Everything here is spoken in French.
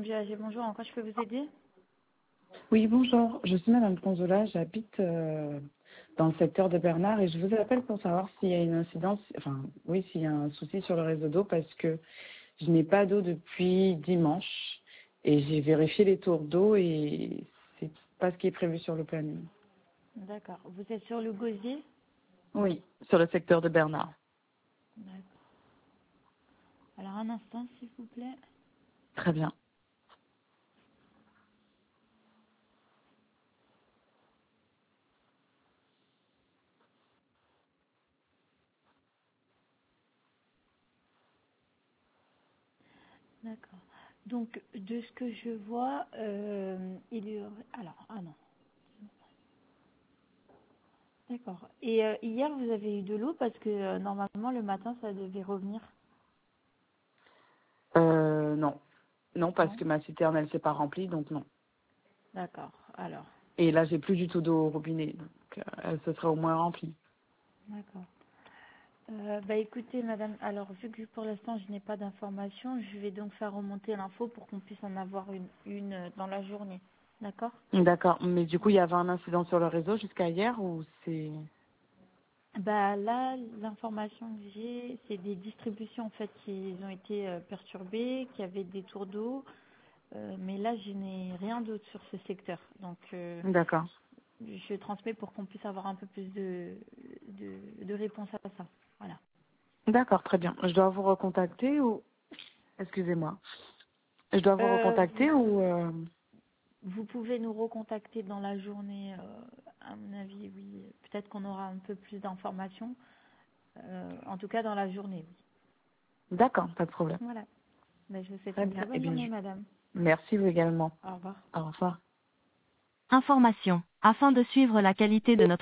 MGAG, bonjour, en quoi je peux vous aider? Oui, bonjour. Je suis Madame Conzola. J'habite dans le secteur de Bernard et je vous appelle pour savoir s'il y a une incidence, enfin, oui, s'il y a un souci sur le réseau d'eau parce que je n'ai pas d'eau depuis dimanche et j'ai vérifié les tours d'eau et c'est pas ce qui est prévu sur le planning. D'accord. Vous êtes sur le gosier? Oui, sur le secteur de Bernard. D'accord. Alors, un instant, s'il vous plaît. Très bien. D'accord. Donc, de ce que je vois, il y aurait... Alors, ah non. D'accord. Et hier, vous avez eu de l'eau parce que normalement, le matin, ça devait revenir. Non. Non, parce Non? que ma citerne, elle s'est pas remplie, donc non. D'accord. Alors, Et là, j'ai plus du tout d'eau au robinet, donc elle se serait au moins remplie. d'accord. Bah écoutez, madame, alors vu que pour l'instant je n'ai pas d'informations, je vais donc faire remonter l'info pour qu'on puisse en avoir une dans la journée. D'accord? D'accord, mais du coup, il y avait un incident sur le réseau jusqu'à hier ou c'est... Bah là, l'information que j'ai, c'est des distributions en fait qui ont été perturbées, qui avaient des tours d'eau, mais là je n'ai rien d'autre sur ce secteur. Donc D'accord. je transmets pour qu'on puisse avoir un peu plus de réponses à ça. Voilà. D'accord, très bien. Je dois vous recontacter ou... Excusez-moi. Je dois vous Vous recontacter ou... Vous pouvez nous recontacter dans la journée, à mon avis, oui. Peut-être qu'on aura un peu plus d'informations. En tout cas, dans la journée, oui. D'accord, pas de problème. Voilà. Ben, je vous souhaite Très une bien. très Eh bonne bien, journée, madame. merci vous également. Au revoir. Au revoir. Information. Afin de suivre la qualité de notre